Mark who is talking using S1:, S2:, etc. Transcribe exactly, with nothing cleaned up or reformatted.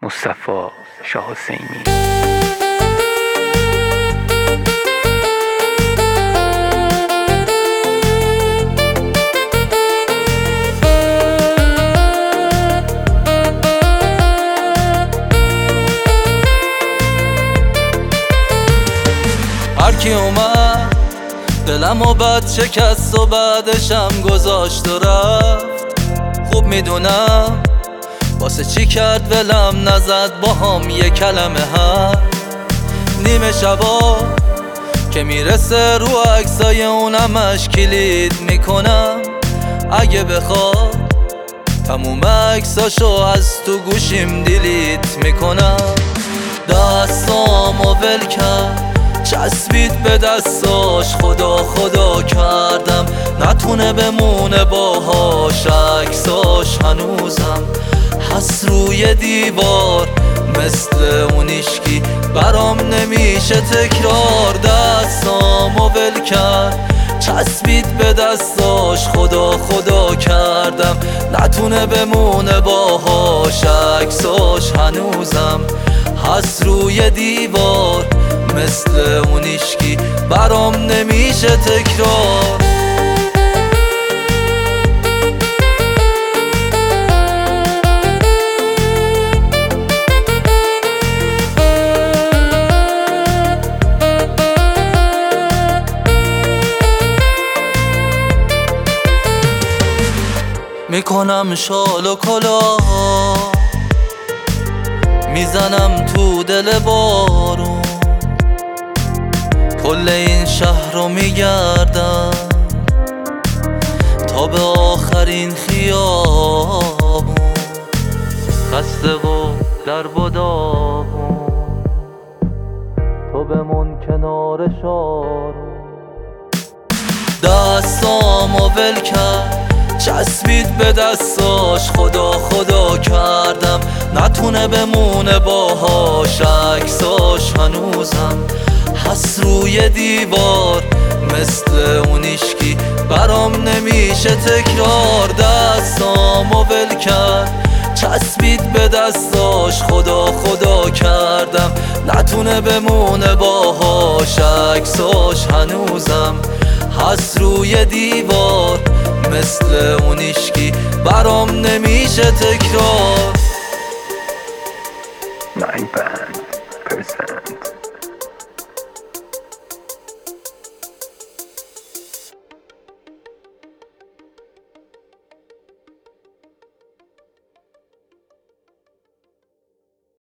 S1: مصطفی شاه حسینی.
S2: هرکی اومد دلم و بد شکست و بعدشم گذاشت و رفت. خوب میدونم واسه چی کرد ولم نزد با هم یه کلمه هست. نیمه شبا که میرسه رو عکسای اونمش کلید میکنم. اگه بخواد تموم عکساشو از تو گوشیم دیلیت میکنم. دستامو ول کرد چسبید به دستاش، خدا خدا کردم نتونه بمونه باهاش. عکساش هنوزم هست روی دیوار، مثل اون اشکی برام نمیشه تکرار. دستامو ول کرد چسبید به دستاش، خدا خدا کردم نتونه بمونه باهاش. عکساش هنوزم هست روی دیوار، مثل اون اشکی برام نمیشه تکرار. میکنم شال و کلاه، میزنم تو دل بارون، کل این شهر رو میگردم تا به آخرین خیابون. خسته و درب و داغون تو بمون کنار شارون. دستامو ول کرد چسبید به دستاش، خدا خدا کردم نتونه بمونه باهاش. عکساش هنوزم هست روی دیوار، مثل اون اشکی برام نمیشه تکرار. دستامو ول کرد چسبید به دستاش، خدا خدا کردم نتونه بمونه باهاش. عکساش هنوزم هست روی دیوار، مثل اون اشکی برام نمیشه تکرار.
S1: nine band percent